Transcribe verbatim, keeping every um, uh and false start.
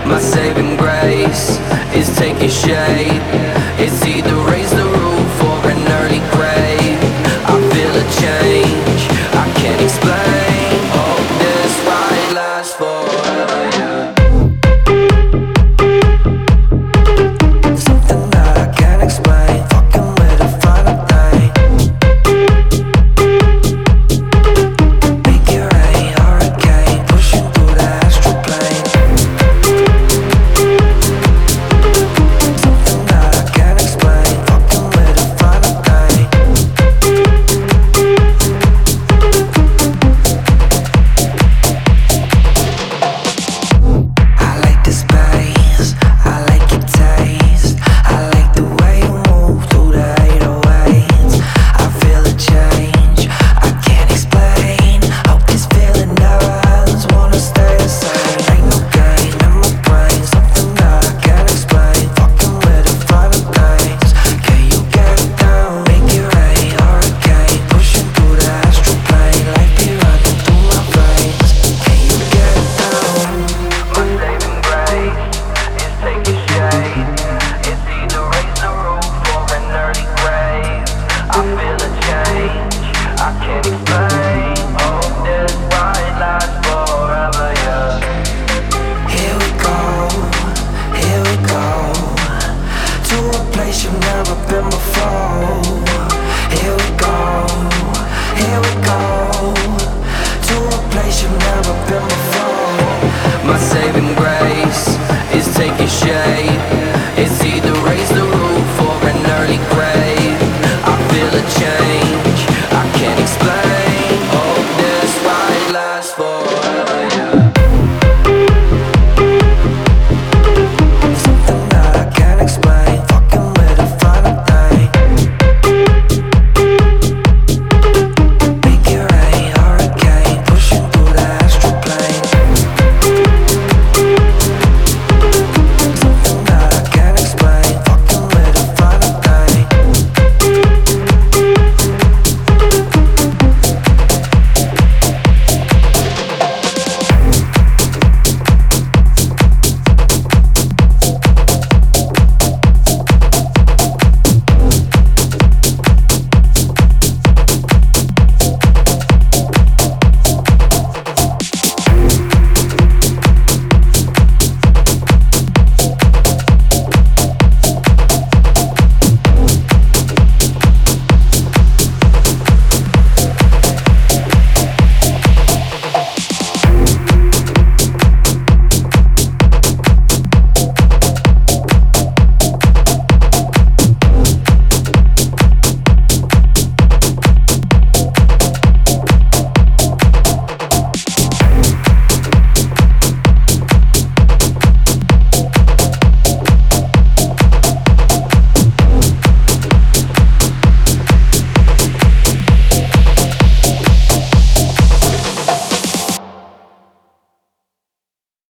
My saving grace is taking shape. It's either raise the roof or an early grave. I feel a change I can't explain. Oh, this ride lasts forever, yeah. Something that I can't explain, fucking with a final thing. Make it rain, hurricane, pushing through the astral plane. Something that I can't explain, fucking with a final thing. I like the space, I like your taste, I like the way you move through the eight oh eights. I feel a change I can't explain. Hope this feeling never ends, wanna stay the same. Ain't no game in my brain, something that I can't explain. Fucking with the final things. Can you get it down? Make it rain, hurricane, pushing through the astral plane. Life be running through my veins. Can you get it down? My saving grace is taking shape. It's either raise the roof or an early grave. I feel a change I can't explain. Oh, this ride lasts forever, yeah. Here we go, here we go, to a place you've never been before. Here we go, here we go, to a place you've never been before. My saving grace is taking shape.